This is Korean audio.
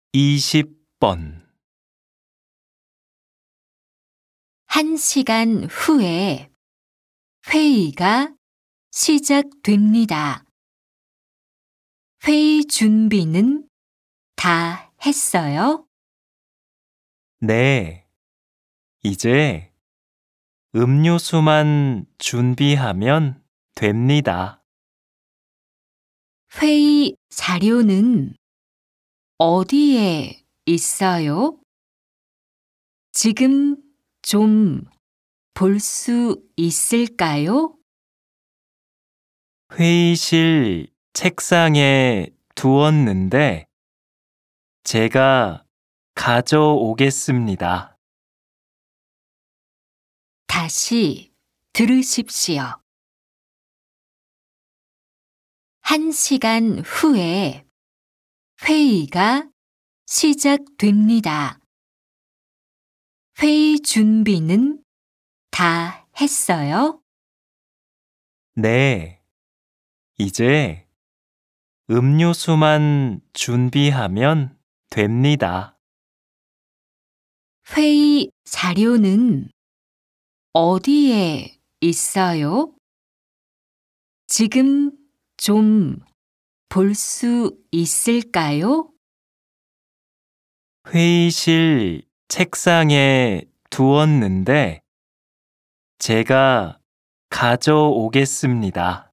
20번 1시간 후에 회의가 시작됩니다. 회의 준비는 다 했어요? 네, 이제 음료수만 준비하면 됩니다. 회의 자료는 어디에 있어요? 지금 좀 볼 수 있을까요? 회의실 책상에 두었는데 제가 가져오겠습니다. 다시 들으십시오. 1시간 후에 회의가 시작됩니다. 회의 준비는 다 했어요? 네, 이제 음료수만 준비하면 됩니다. 회의 자료는 어디에 있어요? 지금 좀 볼 수 있을까요? 회의실 책상에 두었는데 제가 가져오겠습니다.